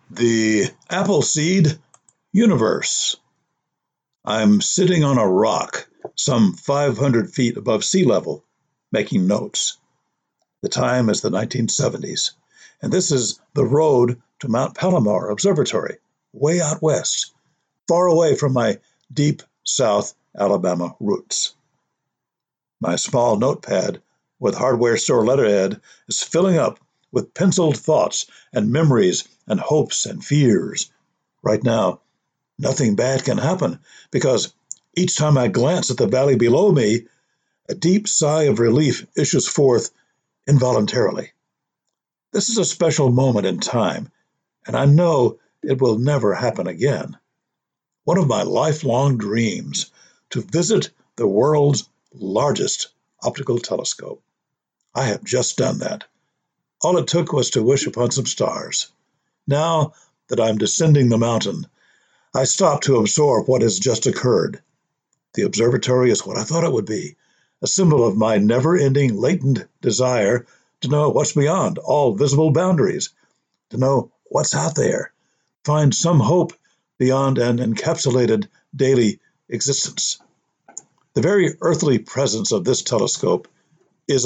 The Appleseed Universe. I'm sitting on a rock some 500 feet above sea level, making notes. The time is the 1970s, and this is the road to Mount Palomar Observatory, way out west, far away from my deep South Alabama roots. My small notepad with hardware store letterhead is filling up with penciled thoughts and memories and hopes and fears. Right now, nothing bad can happen because each time I glance at the valley below me, a deep sigh of relief issues forth involuntarily. This is a special moment in time, and I know it will never happen again. One of my lifelong dreams to visit the world's largest optical telescope. I have just done that. All it took was to wish upon some stars. Now that I'm descending the mountain, I stop to absorb what has just occurred. The observatory is what I thought it would be, a symbol of my never-ending latent desire to know what's beyond all visible boundaries, to know what's out there, find some hope beyond an encapsulated daily existence. The very earthly presence of this telescope is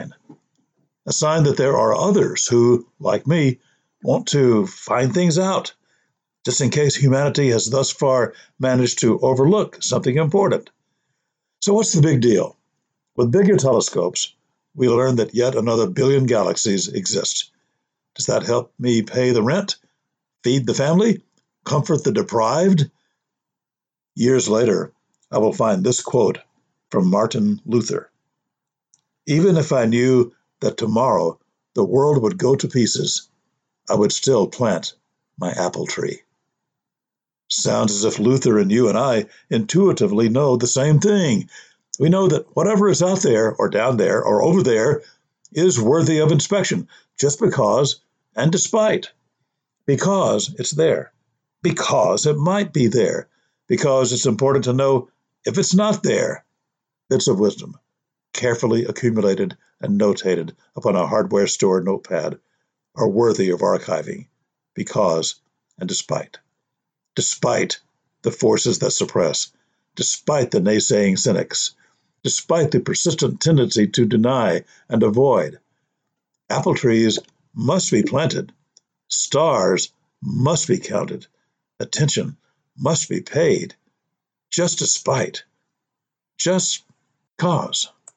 a sign that there are others who, like me, want to find things out, just in case humanity has thus far managed to overlook something important. So, what's the big deal? With bigger telescopes, we learn that yet another billion galaxies exist. Does that help me pay the rent, feed the family, comfort the deprived? Years later, I will find this quote from Martin Luther. Even if I knew that tomorrow the world would go to pieces, I would still plant my apple tree. Sounds as if Luther and you and I intuitively know the same thing. We know that whatever is out there, or down there, or over there, is worthy of inspection, just because and despite. Because it's there. Because it might be there. Because it's important to know if it's not there. Bits of wisdom, carefully accumulated and notated upon a hardware store notepad, are worthy of archiving. Because and despite. Despite the forces that suppress. Despite the naysaying cynics. Despite the persistent tendency to deny and avoid. Apple trees must be planted. Stars must be counted. Attention must be paid. Just despite. Just cause.